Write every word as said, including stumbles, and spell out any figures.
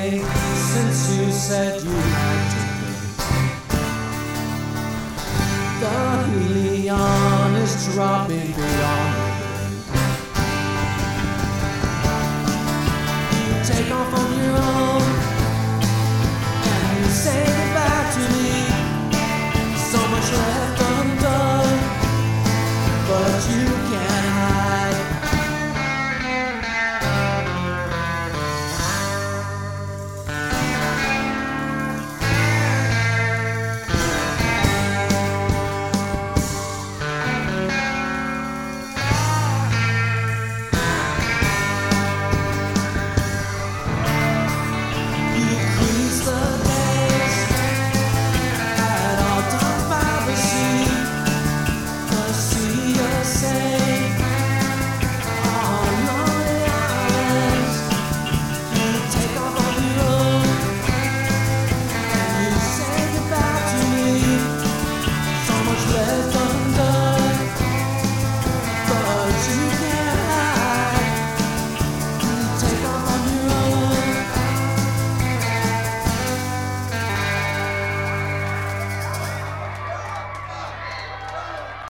day since you said you had to pay. The helium is dropping beyond the brink. You take off on your own and you say goodbye to me. So much less.